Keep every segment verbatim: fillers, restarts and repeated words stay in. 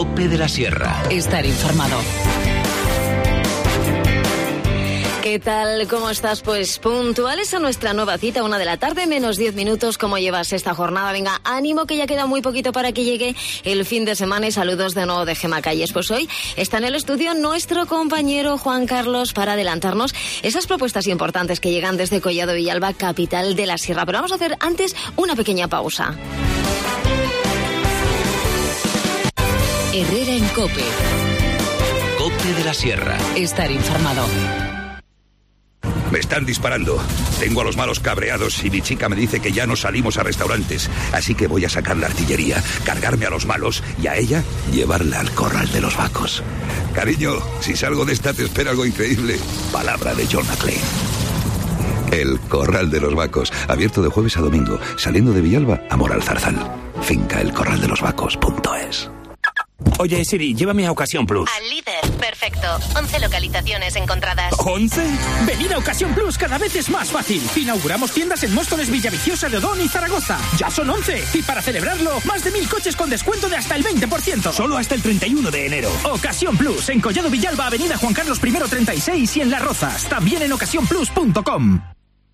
COPE de la Sierra. Estar informado. ¿Qué tal? ¿Cómo estás? Pues puntuales a nuestra nueva cita, una de la tarde, menos diez minutos. ¿Cómo llevas esta jornada? Venga, ánimo, que ya queda muy poquito para que llegue el fin de semana, y saludos de nuevo de Gema Calles. Pues hoy está en el estudio nuestro compañero Juan Carlos para adelantarnos esas propuestas importantes que llegan desde Collado Villalba, capital de la Sierra. Pero vamos a hacer antes una pequeña pausa. Herrera en COPE. COPE de la Sierra. Estar informado. Me están disparando. Tengo a los malos cabreados y mi chica me dice que ya no salimos a restaurantes. Así que voy a sacar la artillería, cargarme a los malos y a ella llevarla al corral de los vacos. Cariño, si salgo de esta te espera algo increíble. Palabra de John McClane. El corral de los vacos, abierto de jueves a domingo, saliendo de Villalba a Moral Zarzal. Finca el corral de los vacos punto es. Oye, Siri, llévame a Ocasión Plus. Al líder, perfecto. once localizaciones encontradas. ¿once? Venir a Ocasión Plus cada vez es más fácil. Inauguramos tiendas en Móstoles, Villaviciosa de Odón y Zaragoza. Ya son once. Y para celebrarlo, más de mil coches con descuento de hasta el veinte por ciento. Solo hasta el treinta y uno de enero. Ocasión Plus, en Collado Villalba, Avenida Juan Carlos primero treinta y seis y en Las Rozas. También en ocasión plus punto com.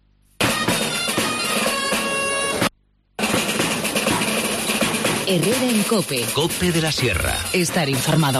Herrera en COPE. COPE de la Sierra. Estar informado.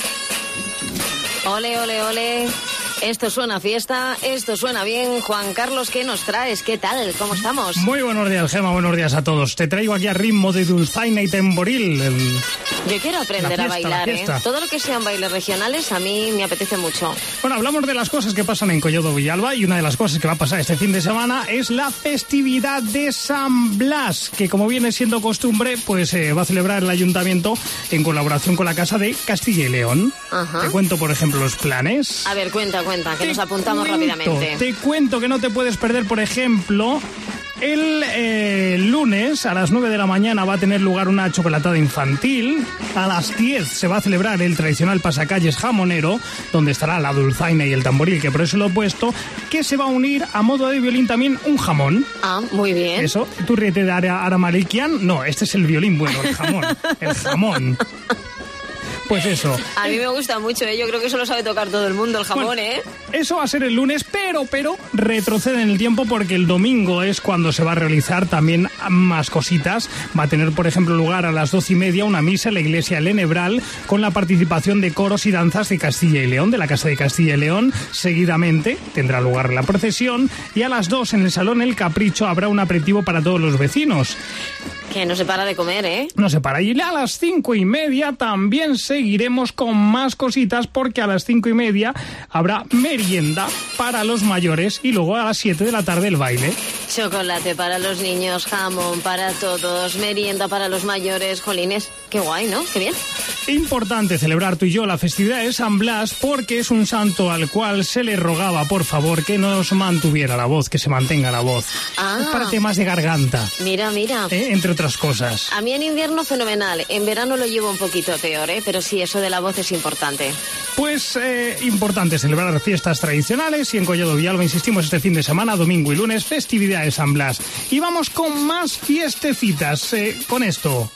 Ole, ole, ole. Esto suena a fiesta, esto suena bien. Juan Carlos, ¿qué nos traes? ¿Qué tal? ¿Cómo estamos? Muy buenos días, Gema, buenos días a todos. Te traigo aquí a ritmo de dulzaina y tamboril. El... Yo quiero aprender fiesta, a bailar, ¿eh? Todo lo que sean bailes regionales a mí me apetece mucho. Bueno, hablamos de las cosas que pasan en Collado Villalba, y una de las cosas que va a pasar este fin de semana es la festividad de San Blas, que, como viene siendo costumbre, pues eh, va a celebrar el ayuntamiento en colaboración con la Casa de Castilla y León. Ajá. Te cuento, por ejemplo, los planes. A ver, cuenta, cuenta, que te nos apuntamos cuento, rápidamente. Te cuento que no te puedes perder, por ejemplo... El eh, lunes a las nueve de la mañana va a tener lugar una chocolatada infantil. A las diez se va a celebrar el tradicional pasacalles jamonero, donde estará la dulzaina y el tamboril, que por eso lo he puesto, que se va a unir a modo de violín también un jamón. Ah, muy bien. Eso, tú ríete de Ara, Aramalikian. No, este es el violín bueno, el jamón. El jamón. Pues eso. A mí me gusta mucho, ¿eh? Yo creo que eso lo sabe tocar todo el mundo, el jamón, bueno, ¿eh? Eso va a ser el lunes, pero, pero retrocede en el tiempo, porque el domingo es cuando se va a realizar también más cositas. Va a tener, por ejemplo, lugar a las doce y media una misa en la iglesia El Enebral, con la participación de coros y danzas de Castilla y León, de la Casa de Castilla y León. Seguidamente tendrá lugar la procesión, y a las dos en el Salón El Capricho habrá un aperitivo para todos los vecinos. Que no se para de comer, ¿eh? No se para. Y a las cinco y media también seguiremos con más cositas, porque a las cinco y media habrá merienda para los mayores, y luego a las siete de la tarde el baile. Chocolate para los niños, jamón para todos, merienda para los mayores. Jolines, qué guay, ¿no? Qué bien. Importante celebrar tú y yo la festividad de San Blas, porque es un santo al cual se le rogaba, por favor, que nos mantuviera la voz, que se mantenga la voz. Ah. Es para temas de garganta. Mira, mira. ¿Eh? Entre otras cosas. A mí en invierno fenomenal, en verano lo llevo un poquito peor, ¿eh? Pero sí, eso de la voz es importante. Pues eh, importante celebrar fiestas tradicionales, y en Collado Villalba, insistimos, este fin de semana, domingo y lunes, festividad de San Blas. Y vamos con más fiestecitas, eh, con esto.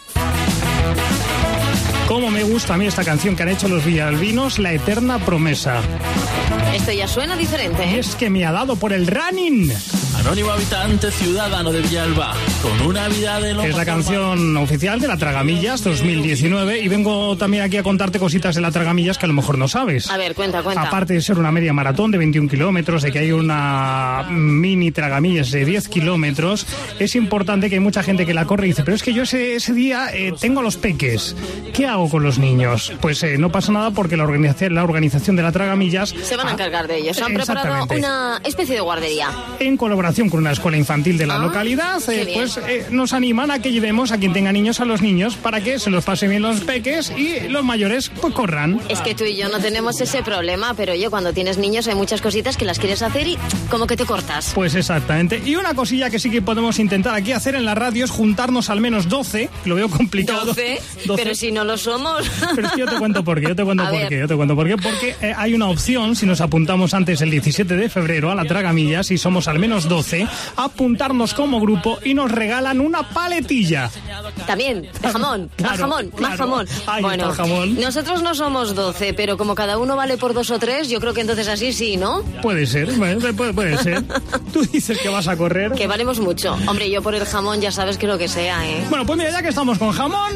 Cómo me gusta a mí esta canción que han hecho los villalbinos, La Eterna Promesa. Esto ya suena diferente, ¿eh? Es que me ha dado por el running. Anónimo habitante ciudadano de Villalba, con una vida de lo... Es la canción oficial de la Tragamillas dos mil diecinueve, y vengo también aquí a contarte cositas de la Tragamillas que a lo mejor no sabes. A ver, cuenta, cuenta. Aparte de ser una media maratón de veintiún kilómetros, de que hay una mini Tragamillas de diez kilómetros, es importante que hay mucha gente que la corre y dice, pero es que yo ese, ese día eh, tengo los peques, ¿qué hago con los niños? Pues eh, no pasa nada, porque la organización, la organización de la Tragamillas... Se van a encargar de ellos. Han preparado una especie de guardería. En colaboración con una escuela infantil de la ah, localidad, eh, pues eh, nos animan a que llevemos a quien tenga niños a los niños, para que se los pasen bien los peques y los mayores pues corran. Es que tú y yo no tenemos ese problema, pero yo cuando tienes niños hay muchas cositas que las quieres hacer y como que te cortas. Pues exactamente. Y una cosilla que sí que podemos intentar aquí hacer en la radio es juntarnos al menos doce, lo veo complicado. ¿doce? doce. Pero si no lo somos. Pero es que yo te cuento por qué, yo te cuento por qué, yo te cuento por qué, porque eh, hay una opción, si nos apuntamos antes del diecisiete de febrero a la Tragamillas, y somos al menos doce. doce, apuntarnos como grupo y nos regalan una paletilla. También, de jamón, Claro, más jamón, claro. más jamón. Ahí bueno, está el jamón. nosotros no somos doce, pero como cada uno vale por dos o tres, yo creo que entonces así sí, ¿no? Puede ser, puede, puede ser. Tú dices que vas a correr. Que valemos mucho. Hombre, yo por el jamón ya sabes que lo que sea, ¿eh? Bueno, pues mira, ya que estamos con jamón...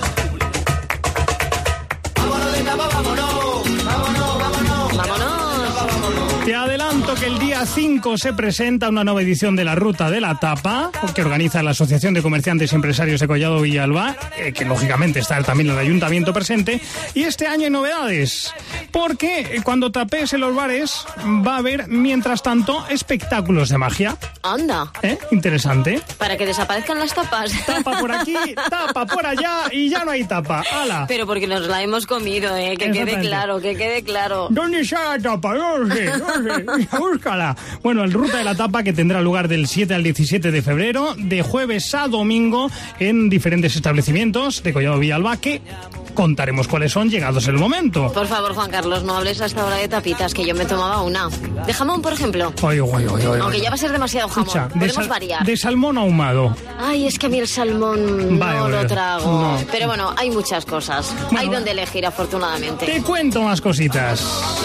¡Vámonos! Te adelanto que el día cinco se presenta una nueva edición de la Ruta de la Tapa, que organiza la Asociación de Comerciantes y Empresarios de Collado Villalba, eh, que lógicamente está también el Ayuntamiento presente, y este año hay novedades, porque cuando tapes en los bares va a haber, mientras tanto, espectáculos de magia. Anda, ¿Eh? Interesante. para que desaparezcan las tapas. Tapa por aquí, tapa por allá y ya no hay tapa. ¡Hala! Pero porque nos la hemos comido, ¿eh? Que quede Exactamente. claro, que quede claro. ¿Dónde está la tapa? No sé, no sé. Búscala. Bueno, el Ruta de la Tapa que tendrá lugar del siete al diecisiete de febrero, de jueves a domingo, en diferentes establecimientos de Collado Villalba, que contaremos cuáles son llegados el momento. Por favor, Juan Carlos, no hables hasta ahora de tapitas, que yo me tomaba una. De jamón, por ejemplo. Oye, oye, oye, oye. Aunque ya va a ser demasiado jamón. Escucha, de, Podemos sal- variar. de salmón ahumado. Ay, es que a mí el salmón Vale, no vale. lo trago. No. Pero bueno, hay muchas cosas. Bueno. Hay donde elegir, afortunadamente. Te cuento más cositas.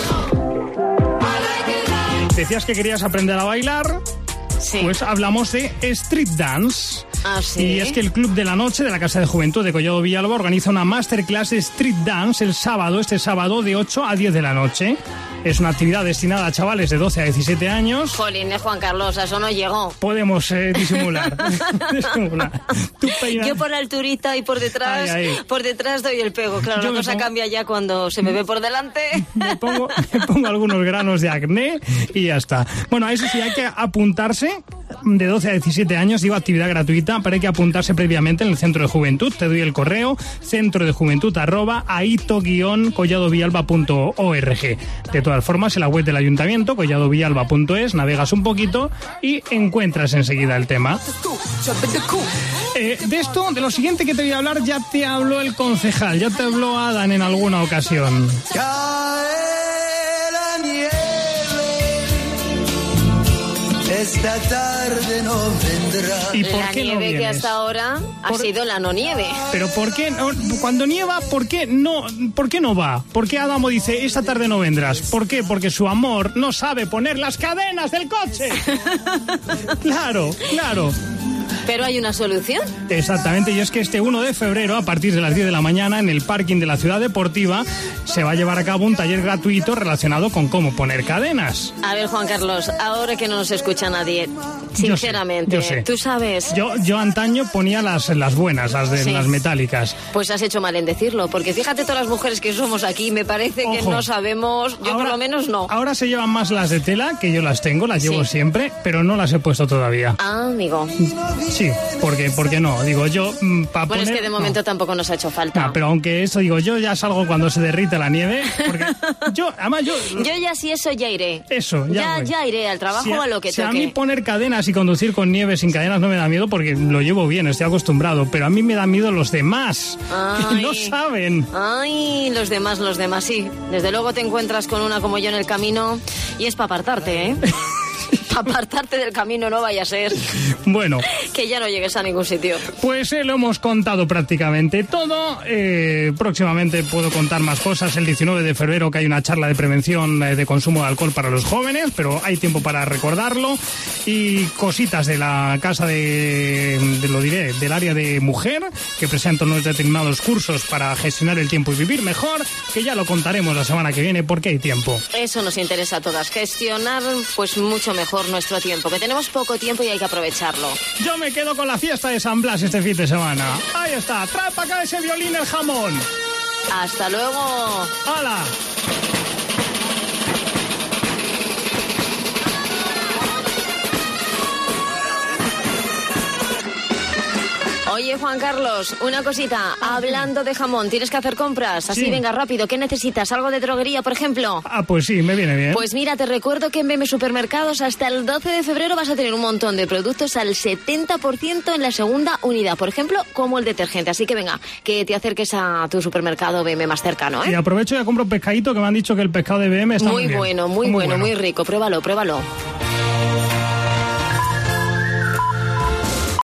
Decías que querías aprender a bailar. Sí. Pues hablamos de street dance. Ah, sí. Y es que el Club de la Noche de la Casa de Juventud de Collado Villalba organiza una masterclass de street dance el sábado, este sábado de ocho a diez de la noche. Es una actividad destinada a chavales de doce a diecisiete años. Jolín, eh, Juan Carlos, a eso no llegó. Podemos eh, disimular. disimular. Tú peinas- Yo por la alturita y por detrás, Ahí, ahí. por detrás doy el pego. Claro, Yo la me cosa pongo- cambia ya cuando se me ve por delante. Me pongo, me pongo algunos granos de acné y ya está. Bueno, a eso sí hay que apuntarse de doce a diecisiete años, digo actividad gratuita, pero hay que apuntarse previamente en el Centro de Juventud. Te doy el correo, centro de juventud arroba aito guion collado villalba punto org. De todas formas, en la web del Ayuntamiento, collado villalba punto es, navegas un poquito y encuentras enseguida el tema. Eh, de esto, de lo siguiente que te voy a hablar, ya te habló el concejal, ya te habló Adán en alguna ocasión. Esta tarde no vendrá. ¿Y por La qué no nieve que vienes? hasta ahora ha Por- sido la no nieve. Pero ¿por qué no- cuando nieva, por qué no, por qué no va? ¿Por qué Adamo dice esta tarde no vendrás? ¿Por qué? Porque su amor no sabe poner las cadenas del coche. Claro, claro. Pero hay una solución. Exactamente, y es que este uno de febrero, a partir de las diez de la mañana, en el parking de la Ciudad Deportiva, se va a llevar a cabo un taller gratuito relacionado con cómo poner cadenas. A ver, Juan Carlos, ahora que no nos escucha nadie, Yo sé, sinceramente, yo sé. tú sabes, Yo, yo antaño ponía las, las buenas, las de Sí. las metálicas. pues has hecho mal en decirlo, porque fíjate todas las mujeres que somos aquí, me parece que Ojo. no sabemos, yo por lo menos no. Ahora se llevan más las de tela, que yo las tengo, las llevo Sí. siempre, pero no las he puesto todavía. Ah, amigo. Sí, porque, porque no, digo yo, para Bueno, poner... es que de momento no. tampoco nos ha hecho falta. No, pero aunque eso, digo, yo ya salgo cuando se derrite la nieve, porque yo, además yo... Yo ya sí eso ya iré. Eso, ya Ya, voy. ya iré al trabajo Si o a lo que si toque. a mí poner cadenas y conducir con nieve sin cadenas no me da miedo porque lo llevo bien, estoy acostumbrado, pero a mí me da miedo los demás, que Ay. no saben. Ay, los demás, los demás, sí. Desde luego te encuentras con una como yo en el camino y es para apartarte, ¿eh? Para apartarte del camino, no vaya a ser Bueno, que ya no llegues a ningún sitio. pues eh, lo hemos contado prácticamente todo. Eh, próximamente puedo contar más cosas. El diecinueve de febrero que hay una charla de prevención eh, de consumo de alcohol para los jóvenes, pero hay tiempo para recordarlo. Y cositas de la casa de, de lo diré, del área de mujer, que presenta unos determinados cursos para gestionar el tiempo y vivir mejor, que ya lo contaremos la semana que viene porque hay tiempo. Eso nos interesa a todas, gestionar pues mucho mejor nuestro tiempo, que tenemos poco tiempo y hay que aprovecharlo. Yo me quedo con la fiesta de San Blas este fin de semana. Ahí está, trae para acá ese violín el jamón. Hasta luego. ¡Hala! Oye, Juan Carlos, una cosita. Hablando de jamón, ¿tienes que hacer compras? Así, Sí. venga, rápido. ¿Qué necesitas? ¿Algo de droguería, por ejemplo? Ah, pues sí, me viene bien. Pues mira, te recuerdo que en B M Supermercados hasta el doce de febrero vas a tener un montón de productos al setenta por ciento en la segunda unidad. Por ejemplo, como el detergente. Así que venga, que te acerques a tu supermercado B M más cercano, Y ¿eh? aprovecho y ya compro pescadito, que me han dicho que el pescado de B M está muy, Muy bien. bueno, muy, bueno, muy rico. Pruébalo, pruébalo.